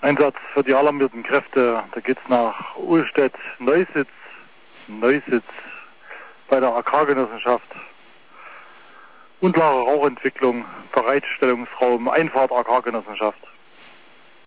Einsatz für die alarmierten Kräfte, da geht's nach Uhlstedt, Neusitz bei der Agrargenossenschaft. Unklare Rauchentwicklung, Bereitstellungsraum, Einfahrt Agrargenossenschaft.